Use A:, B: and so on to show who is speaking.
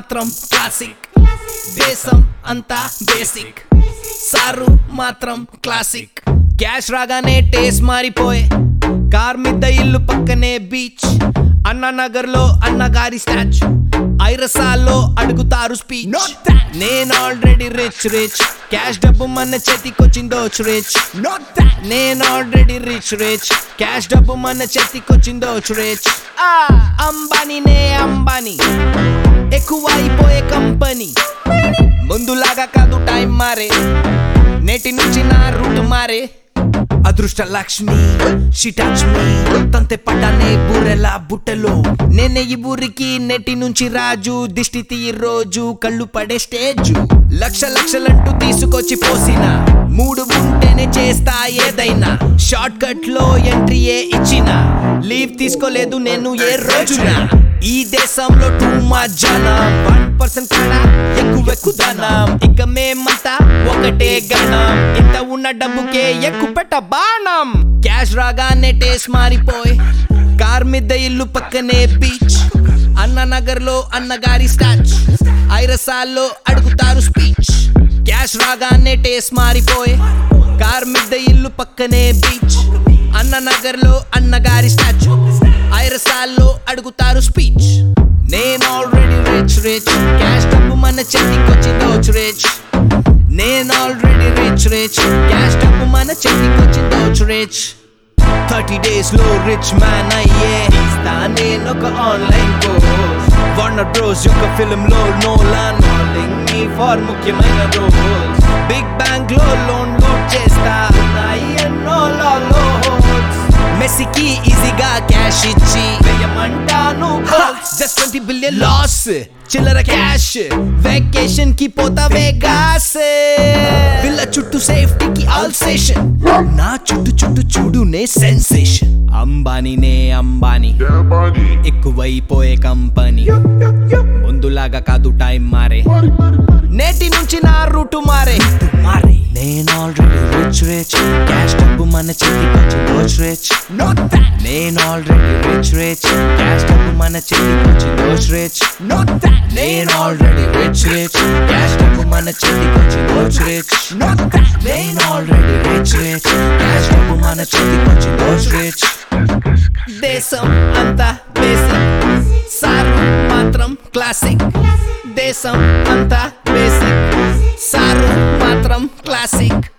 A: మాత్రం క్లాసిక్ దేశం అంతా బేసిక్ సారు మాత్రం క్లాసిక్ క్యాష్ రాగానే టేస్ట్ మారిపోయే కార్ మీద ఇల్లు పక్కనే బీచ్ అన్నానగర్ లో అన్నగారి స్టాచ్యూ ఐరసాల్లో అడుగుతారు స్పీచ్ నేను ఆల్రెడీ రిచ్ రిచ్ క్యాష్ డబ్బు మన చేతికొచ్చిందో రిచ్ నేను ఆల్రెడీ రిచ్ రిచ్ క్యాష్ డబ్బు మన చేతికొచ్చిందో రిచ్ అంబానీనే అంబానీ ఎక్కువైపోయే కంపెనీ ముందులాగా కాదు టైం మారే నేటి నుంచి నా రూట్ మారే అదృష్ట లక్ష్మి షీ టచ్ మీ తంతే పడ్డానే బూరెలా బుట్టలో నేనే ఈ ఊరికి నెటి నుంచి రాజు దిష్టి తీయి రోజు కళ్ళు పడే స్టేజ్ లక్షలంటూ తీసుకొచ్చి పోసిన మూడు ఉంటేనే చేస్తా ఏదైనా షార్ట్ కట్ లో ఎంట్రీయే ఇచ్చిన లీవ్ తీసుకోలేదు నేను ఏ రోజున ఈ దేశంలో టూ మచ్ జనం 1% కన్నా ఎక్కువెక్కుదనం ఇక మేమంతా ఒకటే గణం ఇంత ఉన్న డబ్బుకే ఎక్కువ పెట్ట బాణం క్యాష్ రాగానే టేస్ట్ మారిపోయి కార్ మీద ఇల్లు పక్కనే బీచ్ అన్నానగర్ లో అన్నగారి స్టాచ్ ఐరసాల్లో అడుగుతారు స్పీచ్ క్యాష్ రాగానే టేస్ట్ మారిపోయి కార్ మీద ఇల్లు పక్కనే బీచ్ అన్నానగర్ లో అన్నగారి స్టాచ్ ఐరసాల్లో అడుగుతారు స్పీచ్ నేను ఆల్రెడీ రిచ్ రిచ్ క్యాష్ డబ్బు మన చేతికొచ్చిందో రిచ్ నేను ఆల్రెడీ రిచ్ రిచ్ క్యాష్ డబ్బు మన చేతికొచ్చిందో రిచ్ 30 days లో రిచ్ మ్యాన్ అయ్యే నేను ఒక ఆన్లైన్ కోర్స్ వార్నర్ బ్రోస్ యొక్క ఫిల్మ్ లో నోలాన్ కాలింగ్ మీ ఫర్ ముఖ్యమైన రోల్స్ బిగ్ బ్యాంక్ లో లోన్ లూట్ చేస్తా ఎన్నో లోన్స్ మెస్సీకి ఈజీగా క్యాష్ ఇచ్చి వేయమంటాను జస్ట్ 20 బిలియన్ లాస్ చిల్లర క్యాష్ వెకేషన్ కి పోతా వేగాస్ పిల్ల చుట్టూ సేఫ్టీకి ఆల్సేషన్ నా చుట్టూ చూడు నే సెన్సేషన్ అంబానీనే అంబానీ ఎక్కువైపోయే కంపెనీ ముందులాగా కాదు టైం మారే నేటి నుంచి నా రూటు మారే నేను ఆల్రెడీ రిచ్ రిచ్ క్యాష్ డబ్బు మన చేతికొచ్చిందో రిచ్ నేను ఆల్రెడీ రిచ్ రిచ్ క్యాష్ డబ్బు మన చేతికొచ్చిందో రిచ్ నేను ఆల్రెడీ రిచ్ రిచ్ క్యాష్ డబ్బు మన చేతికొచ్చిందో రిచ్ నేను ఆల్రెడీ రిచ్ రిచ్ క్యాష్ డబ్బు మన చేతికొచ్చిందో రిచ్ దేశం అంతా బేసిక్ సారు మాత్రం క్లాసిక్ దేశం అంతా బేసిక్ సారు మాత్రం క్లాసిక్